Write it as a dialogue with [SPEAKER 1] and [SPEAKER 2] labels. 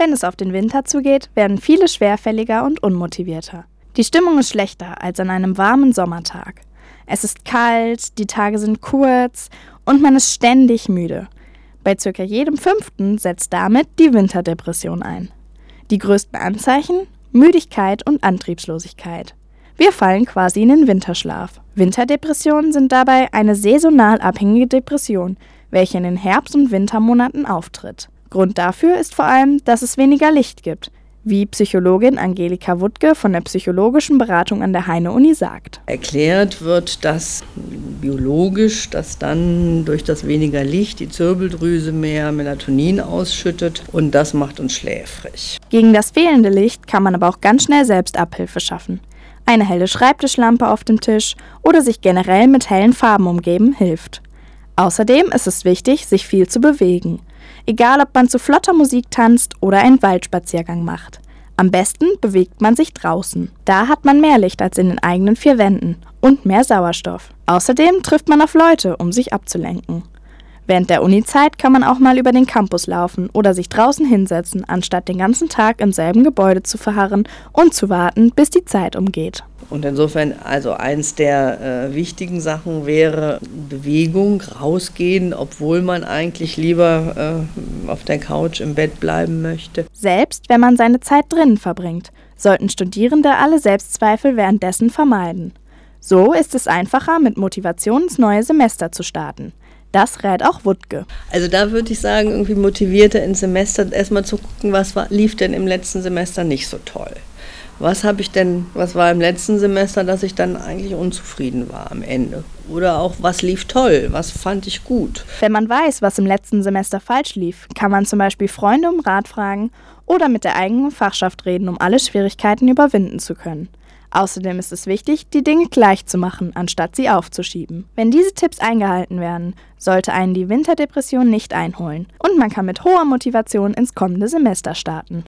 [SPEAKER 1] Wenn es auf den Winter zugeht, werden viele schwerfälliger und unmotivierter. Die Stimmung ist schlechter als an einem warmen Sommertag. Es ist kalt, die Tage sind kurz und man ist ständig müde. Bei ca. jedem 5. setzt damit die Winterdepression ein. Die größten Anzeichen? Müdigkeit und Antriebslosigkeit. Wir fallen quasi in den Winterschlaf. Winterdepressionen sind dabei eine saisonal abhängige Depression, welche in den Herbst- und Wintermonaten auftritt. Grund dafür ist vor allem, dass es weniger Licht gibt, wie Psychologin Angelika Wuttke von der psychologischen Beratung an der Heine-Uni sagt.
[SPEAKER 2] Erklärt wird das biologisch, dass dann durch das weniger Licht die Zirbeldrüse mehr Melatonin ausschüttet und das macht uns schläfrig.
[SPEAKER 1] Gegen das fehlende Licht kann man aber auch ganz schnell selbst Abhilfe schaffen. Eine helle Schreibtischlampe auf dem Tisch oder sich generell mit hellen Farben umgeben hilft. Außerdem ist es wichtig, sich viel zu bewegen. Egal, ob man zu flotter Musik tanzt oder einen Waldspaziergang macht. Am besten bewegt man sich draußen. Da hat man mehr Licht als in den eigenen 4 Wänden und mehr Sauerstoff. Außerdem trifft man auf Leute, um sich abzulenken. Während der Uni-Zeit kann man auch mal über den Campus laufen oder sich draußen hinsetzen, anstatt den ganzen Tag im selben Gebäude zu verharren und zu warten, bis die Zeit umgeht.
[SPEAKER 2] Und insofern, also eins der wichtigen Sachen wäre Bewegung, rausgehen, obwohl man eigentlich lieber auf der Couch im Bett bleiben möchte.
[SPEAKER 1] Selbst wenn man seine Zeit drinnen verbringt, sollten Studierende alle Selbstzweifel währenddessen vermeiden. So ist es einfacher, mit Motivation ins neue Semester zu starten. Das rät auch Wuttke.
[SPEAKER 2] Also da würde ich sagen, irgendwie motivierter ins Semester erstmal zu gucken, lief denn im letzten Semester nicht so toll. Was war im letzten Semester, dass ich dann eigentlich unzufrieden war am Ende? Oder auch, was lief toll, was fand ich gut?
[SPEAKER 1] Wenn man weiß, was im letzten Semester falsch lief, kann man zum Beispiel Freunde um Rat fragen oder mit der eigenen Fachschaft reden, um alle Schwierigkeiten überwinden zu können. Außerdem ist es wichtig, die Dinge gleich zu machen, anstatt sie aufzuschieben. Wenn diese Tipps eingehalten werden, sollte einen die Winterdepression nicht einholen und man kann mit hoher Motivation ins kommende Semester starten.